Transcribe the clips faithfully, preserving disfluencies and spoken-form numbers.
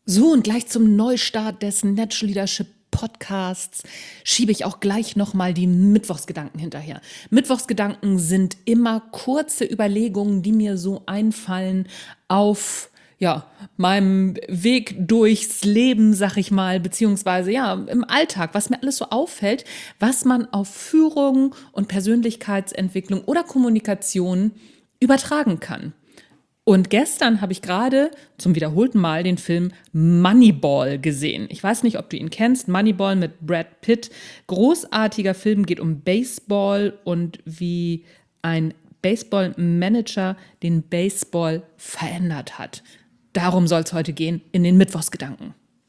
So, und gleich zum Neustart des Natural Leadership Podcasts schiebe ich auch gleich nochmal die Mittwochsgedanken hinterher. Mittwochsgedanken sind immer kurze Überlegungen, die mir so einfallen auf ja, meinem Weg durchs Leben, sag ich mal, beziehungsweise ja, im Alltag, was mir alles so auffällt, was man auf Führung und Persönlichkeitsentwicklung oder Kommunikation übertragen kann. Und gestern habe ich gerade zum wiederholten Mal den Film Moneyball gesehen. Ich weiß nicht, ob du ihn kennst. Moneyball mit Brad Pitt. Großartiger Film, geht um Baseball und wie ein Baseballmanager den Baseball verändert hat. Darum soll es heute gehen in den Mittwochsgedanken.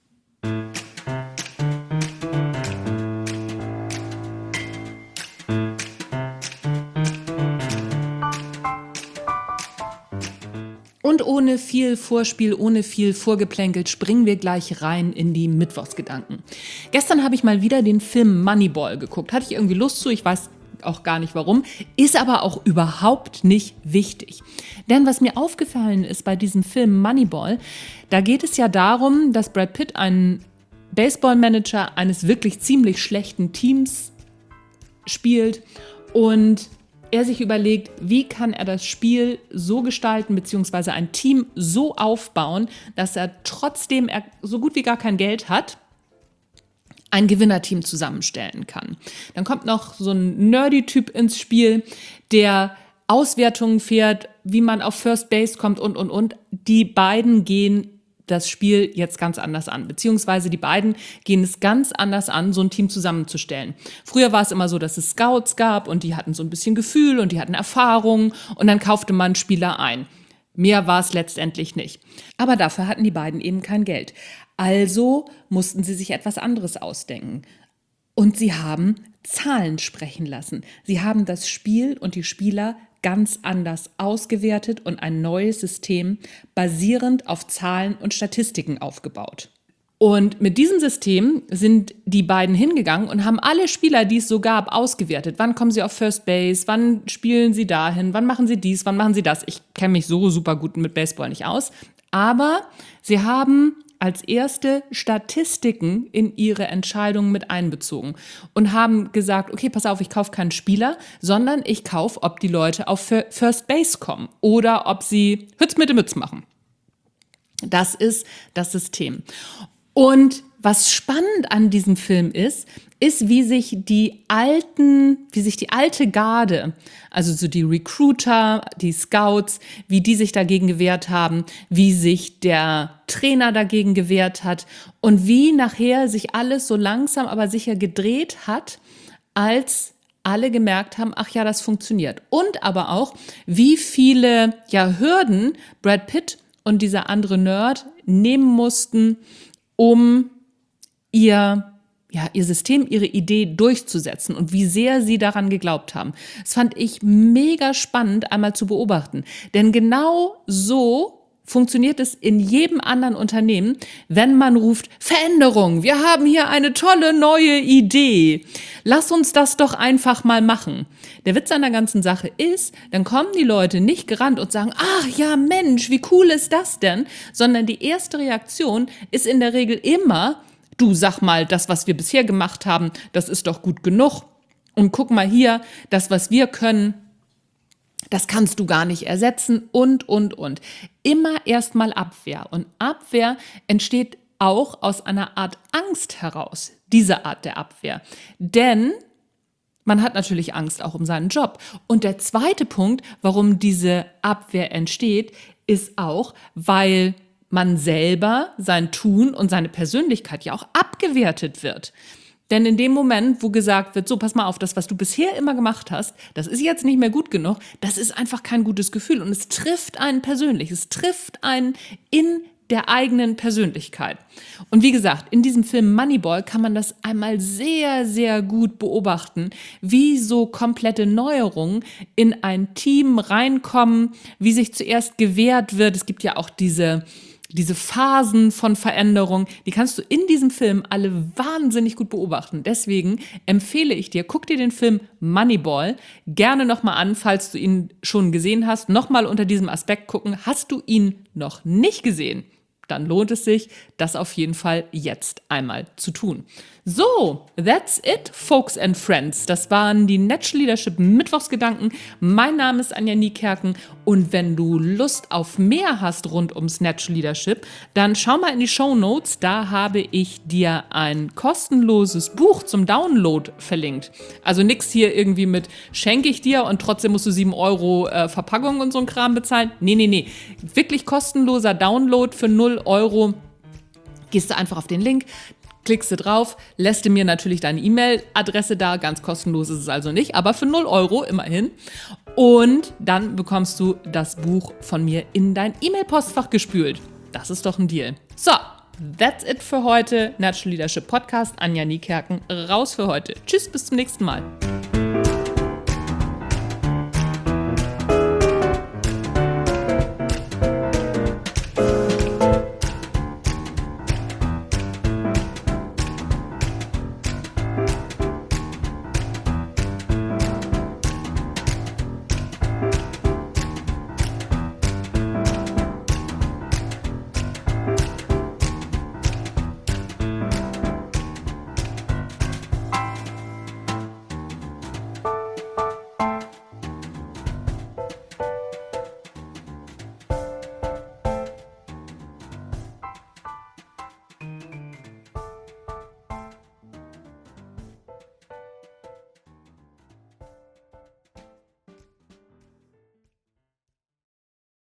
Und ohne viel Vorspiel, ohne viel Vorgeplänkel springen wir gleich rein in die Mittwochsgedanken. Gestern habe ich mal wieder den Film Moneyball geguckt. Hatte ich irgendwie Lust zu, ich weiß auch gar nicht warum, ist aber auch überhaupt nicht wichtig. Denn was mir aufgefallen ist bei diesem Film Moneyball, da geht es ja darum, dass Brad Pitt einen Baseballmanager eines wirklich ziemlich schlechten Teams spielt und er sich überlegt, wie kann er das Spiel so gestalten, beziehungsweise ein Team so aufbauen, dass er trotzdem er so gut wie gar kein Geld hat, ein Gewinnerteam zusammenstellen kann. Dann kommt noch so ein Nerdy-Typ ins Spiel, der Auswertungen fährt, wie man auf First Base kommt und, und, und. Die beiden gehen das Spiel jetzt ganz anders an. Beziehungsweise die beiden gehen es ganz anders an, so ein Team zusammenzustellen. Früher war es immer so, dass es Scouts gab und die hatten so ein bisschen Gefühl und die hatten Erfahrung und dann kaufte man Spieler ein. Mehr war es letztendlich nicht. Aber dafür hatten die beiden eben kein Geld. Also mussten sie sich etwas anderes ausdenken. Und sie haben Zahlen sprechen lassen. Sie haben das Spiel und die Spieler ganz anders ausgewertet und ein neues System basierend auf Zahlen und Statistiken aufgebaut. Und mit diesem System sind die beiden hingegangen und haben alle Spieler, die es so gab, ausgewertet. Wann kommen sie auf First Base? Wann spielen sie dahin? Wann machen sie dies? Wann machen sie das? Ich kenne mich so super gut mit Baseball nicht aus. Aber sie haben als erste Statistiken in ihre Entscheidungen mit einbezogen und haben gesagt, okay, pass auf, ich kaufe keinen Spieler, sondern ich kaufe, ob die Leute auf First Base kommen oder ob sie Hütz mit dem Mütz machen. Das ist das System. Und was spannend an diesem Film ist, ist, wie sich die alten, wie sich die alte Garde, also so die Recruiter, die Scouts, wie die sich dagegen gewehrt haben, wie sich der Trainer dagegen gewehrt hat und wie nachher sich alles so langsam aber sicher gedreht hat, als alle gemerkt haben, ach ja, das funktioniert. Und aber auch, wie viele ja, Hürden Brad Pitt und dieser andere Nerd nehmen mussten, um ihr, ja, ihr System, ihre Idee durchzusetzen und wie sehr sie daran geglaubt haben. Das fand ich mega spannend, einmal zu beobachten. Denn genau so funktioniert es in jedem anderen Unternehmen, wenn man ruft, Veränderung, wir haben hier eine tolle neue Idee. Lass uns das doch einfach mal machen. Der Witz an der ganzen Sache ist, dann kommen die Leute nicht gerannt und sagen, ach ja Mensch, wie cool ist das denn? Sondern die erste Reaktion ist in der Regel immer, du sag mal, das, was wir bisher gemacht haben, das ist doch gut genug. Und guck mal hier, das, was wir können, das kannst du gar nicht ersetzen und, und, und. Immer erstmal Abwehr. Und Abwehr entsteht auch aus einer Art Angst heraus, diese Art der Abwehr. Denn man hat natürlich Angst auch um seinen Job. Und der zweite Punkt, warum diese Abwehr entsteht, ist auch, weil man selber sein Tun und seine Persönlichkeit ja auch abgewertet wird. Denn in dem Moment, wo gesagt wird, so, pass mal auf, das, was du bisher immer gemacht hast, das ist jetzt nicht mehr gut genug, das ist einfach kein gutes Gefühl. Und es trifft einen persönlich, es trifft einen in der eigenen Persönlichkeit. Und wie gesagt, in diesem Film Moneyball kann man das einmal sehr, sehr gut beobachten, wie so komplette Neuerungen in ein Team reinkommen, wie sich zuerst gewehrt wird. Es gibt ja auch diese Diese Phasen von Veränderung, die kannst du in diesem Film alle wahnsinnig gut beobachten. Deswegen empfehle ich dir, guck dir den Film Moneyball gerne nochmal an, falls du ihn schon gesehen hast. Nochmal unter diesem Aspekt gucken. Hast du ihn noch nicht gesehen? dann lohnt es sich, das auf jeden Fall jetzt einmal zu tun. So, that's it, folks and friends. Das waren die Natural Leadership Mittwochsgedanken. Mein Name ist Anja Niekerken und wenn du Lust auf mehr hast rund ums Natural Leadership, dann schau mal in die Shownotes. Da habe ich dir ein kostenloses Buch zum Download verlinkt. Also nix hier irgendwie mit schenke ich dir und trotzdem musst du sieben Euro äh, Verpackung und so ein Kram bezahlen. Nee, nee, nee. Wirklich kostenloser Download für null Euro. Gehst du einfach auf den Link, klickst du drauf, lässt du mir natürlich deine E-Mail-Adresse da, ganz kostenlos ist es also nicht, aber für null Euro immerhin. Und dann bekommst du das Buch von mir in dein E-Mail-Postfach gespült. Das ist doch ein Deal. So, that's it für heute. Natural Leadership Podcast, Anja Niekerken, raus für heute. Tschüss, bis zum nächsten Mal.